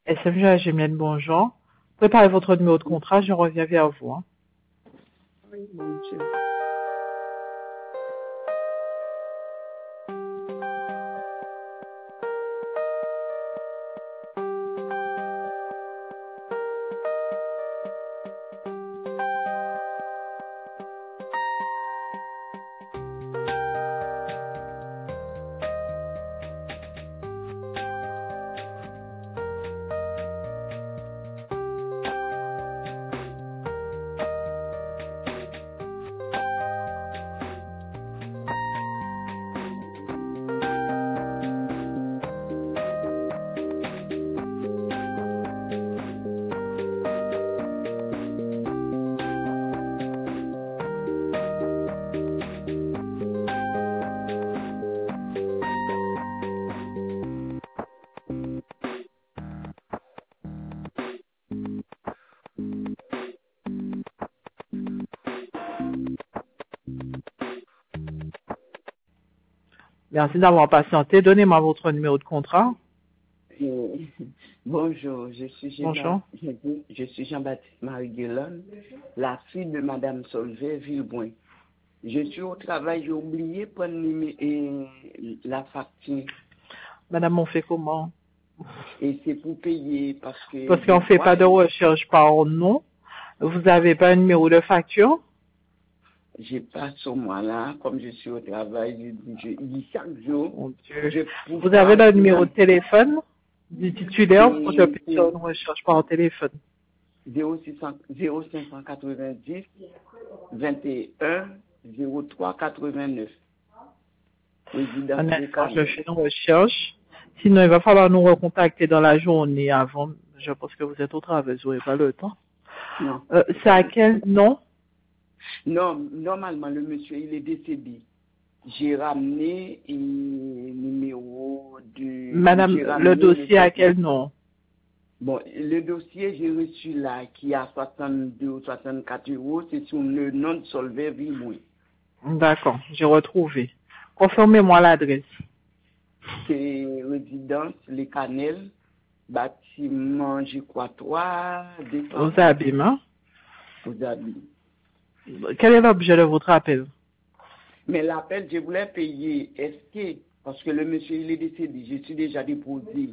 SMG Gemène, bonjour. Préparez votre numéro de contrat, je reviens vers vous. Hein. Oui, mon Dieu. Merci d'avoir patienté. Donnez-moi votre numéro de contrat. Bonjour, je Bonjour. suis Jean-Baptiste Marie-Guélon, la fille de Madame Solvay Villeboin. Je suis au travail, j'ai oublié de prendre la facture. Madame, on fait comment? Et c'est pour payer parce que... Parce qu'on ne fait pas de recherche par nom. Vous n'avez pas un numéro de facture? J'ai pas sur moi là, comme je suis au travail, je dis chaque jour. Mon Dieu. Vous avez le numéro de téléphone du titulaire pour que je puisse faire une recherche par téléphone? 0590 21 03 89. Un instant, je fais une recherche. Sinon, il va falloir nous recontacter dans la journée avant. Je pense que vous êtes au travail, vous n'aurez pas le temps. Non. C'est à quel nom? Non, normalement, le monsieur, il est décédé. J'ai ramené un numéro de... Madame, le dossier à quel nom? Bon, le dossier, j'ai reçu là, qui a 62 ou 64 euros, c'est sur le nom de Solvay Villeboin. D'accord, j'ai retrouvé. Confirmez-moi l'adresse. C'est résidence Les Canels, bâtiment, je crois, 3, Aux Abîmes, hein? Aux Abîmes. Quel est l'objet de votre appel? Mais l'appel, je voulais payer. Est-ce que, parce que le monsieur, il est décédé, je suis déjà déposé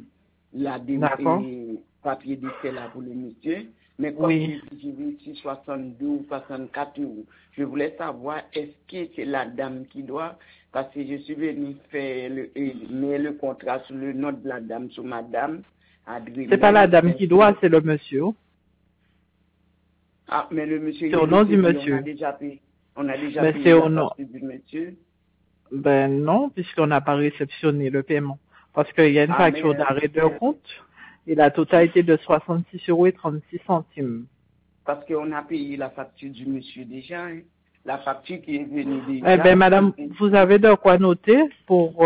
papier d'essai là pour le monsieur. Mais comme j'ai reçu 62 ou 64 euros, je voulais savoir, est-ce que c'est la dame qui doit, parce que je suis venu faire le contrat sur le nom de la dame, sur madame. C'est pas la dame qui doit, c'est le monsieur. Ah, mais le monsieur, c'est au nom du monsieur. On a déjà payé la partie du monsieur. Ben non, puisqu'on n'a pas réceptionné le paiement. Parce qu'il y a une facture d'arrêt de compte et la totalité de 66,36 euros. Parce qu'on a payé la facture du monsieur déjà, hein. La facture qui est venue déjà. Eh ben madame, vous avez de quoi noter pour...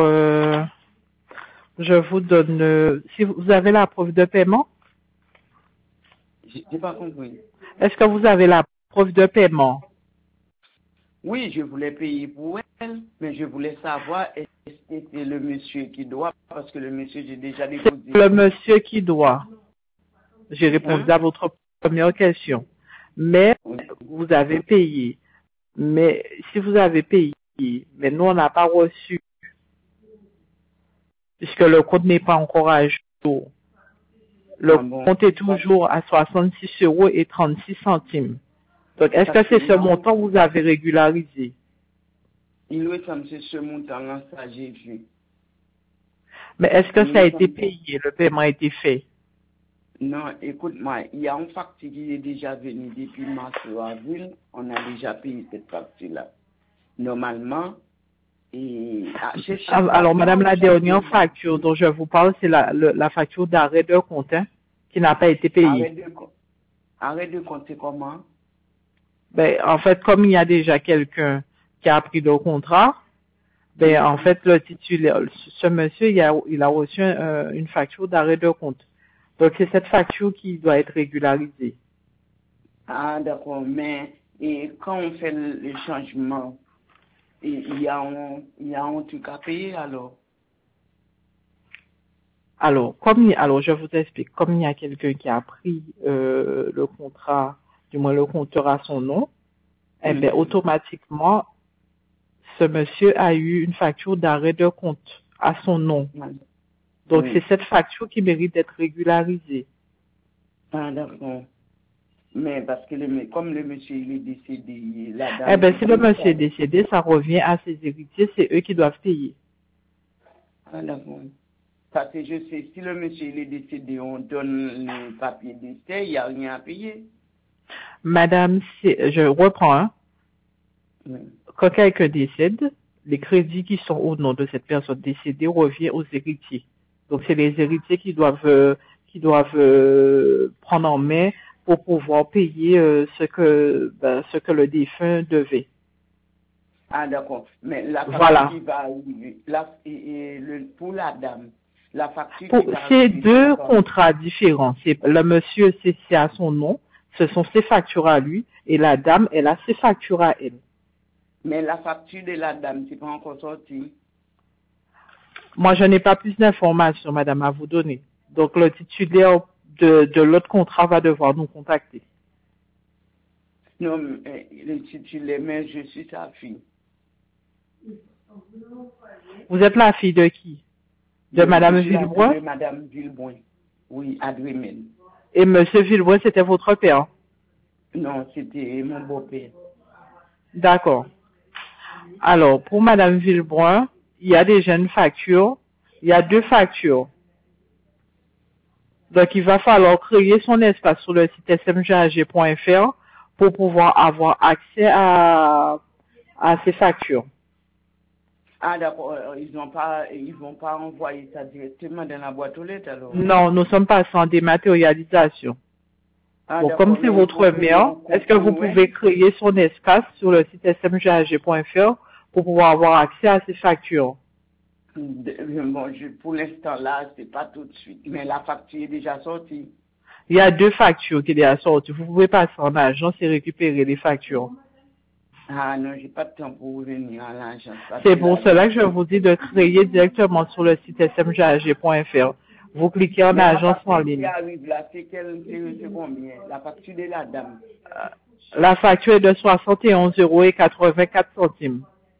je vous donne... si vous avez la preuve de paiement? J'ai pas compris. Est-ce que vous avez la preuve de paiement? Oui, je voulais payer pour elle, mais je voulais savoir est-ce que c'est le monsieur qui doit, parce que le monsieur, j'ai déjà déposé. C'est le monsieur qui doit. J'ai répondu à votre première question. Mais vous avez payé. Mais si vous avez payé, mais nous, on n'a pas reçu, puisque le compte n'est pas encore à jour. Le compte est toujours à 66,36 euros. Donc, est-ce que c'est ce montant que vous avez régularisé? Il doit être ce montant-là, ça j'ai vu. Mais est-ce que ça a été payé? Le paiement a été fait? Non, écoute-moi, il y a une facture qui est déjà venue depuis mars ou avril. On a déjà payé cette facture-là. Normalement, alors, madame, la dernière facture dont je vous parle, c'est la facture d'arrêt de compte, hein, qui n'a pas été payée. Arrêt de compte, c'est comment? Ben, en fait, comme il y a déjà quelqu'un qui a pris le contrat, ben, en fait, le titulaire, ce monsieur, il a reçu une facture d'arrêt de compte. Donc, c'est cette facture qui doit être régularisée. Ah, d'accord. Mais quand on fait le changement, il y a un truc à payer alors? Alors, je vous explique. Comme il y a quelqu'un qui a pris le contrat, du moins le compteur à son nom, eh bien, automatiquement, ce monsieur a eu une facture d'arrêt de compte à son nom. Donc, c'est cette facture qui mérite d'être régularisée. Ah, d'accord. Mais parce que comme le monsieur il est décédé, la dame... Eh bien, si le monsieur est décédé, ça revient à ses héritiers, c'est eux qui doivent payer. Ah, d'accord. Parce que je sais, si le monsieur il est décédé, on donne le papier décès, il n'y a rien à payer. Madame, je reprends, hein. Quand quelqu'un décède, les crédits qui sont au nom de cette personne décédée reviennent aux héritiers. Donc, c'est les héritiers qui doivent prendre en main pour pouvoir payer ce que le défunt devait. Ah, d'accord. Mais la facture voilà. qui va arriver, pour la dame, la facture qui va c'est deux contrats différents. Le monsieur, c'est à son nom, ce sont ses factures à lui, et la dame, elle a ses factures à elle. Mais la facture de la dame, c'est pas encore sorti. Moi, je n'ai pas plus d'informations, madame, à vous donner. Donc, le titulaire de l'autre contrat va devoir nous contacter. Non, le titulaire, mais je suis sa fille. Vous êtes la fille de qui? De madame Villebois? De madame Villebois. Oui, à Drémen. Et monsieur Villebois, c'était votre père? Non, c'était mon beau-père. D'accord. Alors, pour madame Villebois, il y a déjà une facture. Il y a deux factures. Donc, il va falloir créer son espace sur le site smgag.fr pour pouvoir avoir accès à ces factures. Ah, d'accord. Ils vont pas envoyer ça directement dans la boîte aux lettres, alors? Non, nous ne sommes pas sans dématérialisation. Ah, bon, comme c'est votre mère, est-ce que vous pouvez créer son espace sur le site smgag.fr pour pouvoir avoir accès à ces factures? Bon, pour l'instant là, c'est pas tout de suite, mais la facture est déjà sortie. Il y a deux factures qui sont déjà sorties. Vous pouvez passer en agence et récupérer les factures. Ah non, j'ai pas de temps pour venir à l'agence. C'est pour cela que je vous dis de créer directement sur le site smgag.fr. Vous cliquez en agence en ligne. Qui arrive là, c'est combien? La facture de la dame. La facture est de 71,84 €.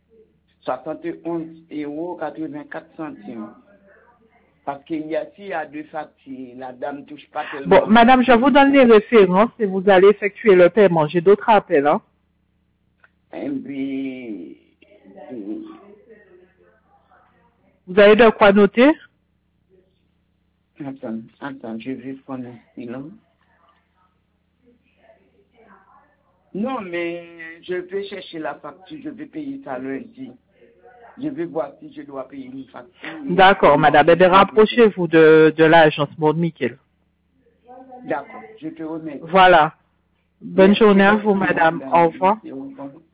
71,84 €. Parce qu'il y a deux factures, la dame touche pas tellement. Bon, madame, je vous donne les références et vous allez effectuer le paiement. J'ai d'autres appels, hein. Et puis... Vous avez de quoi noter? Attends, je vais prendre un stylo. Non, mais je vais chercher la facture, je vais payer ça lundi. Je vais voir si je dois payer une facture. D'accord, madame. Eh bien, rapprochez-vous de l'agence Maud Miquel. D'accord, je te remercie. Voilà. Bonne journée à vous, madame. Au revoir.